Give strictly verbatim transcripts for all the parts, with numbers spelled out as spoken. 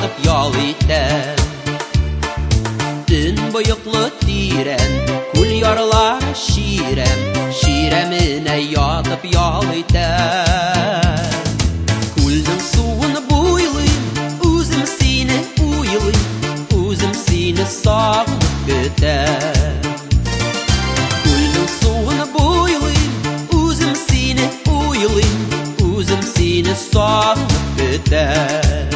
ятып ял итәм. Төн боеклы тирән, күл ярлар ширәм, ширәменә ятып ял итәм. Күлнең суын буйлыйм, үзем сине уйлыйм, үзем сине сагынып көтәм. Күлнең суын буйлыйм, үзем сине уйлыйм, үзем сине сагынып көтәм.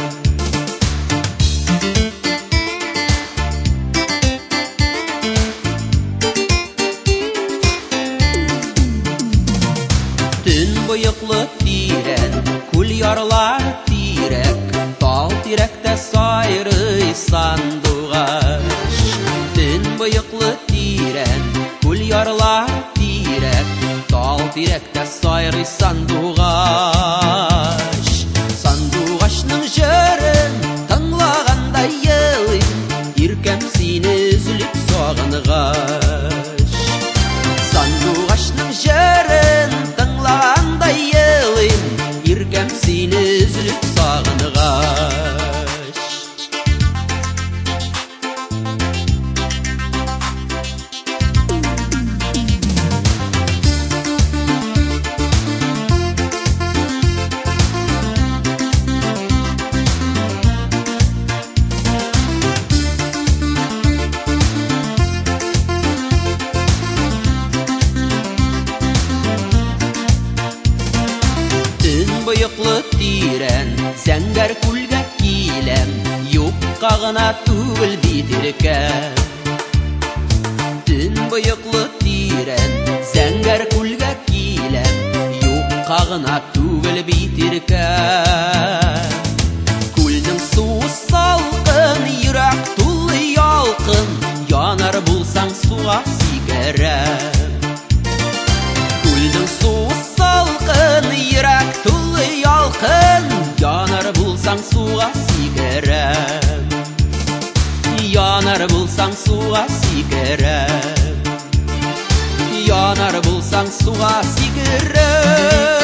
Төн боеклы тирән, күл ярлар тирәк, тал тирәктә сайрый сандугач. Төн боеклы тирән, күл ярлар тирәк, тал тирәктә сайрый сандугач. Сандугачның җырын тыңлаганда елыйм, иркәм сине өзелеп сагынгач. Сандугачның җырын тыңлаганда елыйм, иркәм сине өзелеп сагынгач. Боеклы тирән, зәңгәр күлгә киләм, юкка гына түгел бит иркәм. Төн боеклы тирән, зәңгәр күлгә киләм, юкка гына түгел бит иркәм. Күлнең суы салкын, йөрәк тулы ялкын, янар булсаң суга сикерәм. Күлнең суы салкын, йөрәк тулы ялкын, янар булсаң суга сикерәм. Янар булсаң суга сикерәм. Янар булсаң суга сикерәм.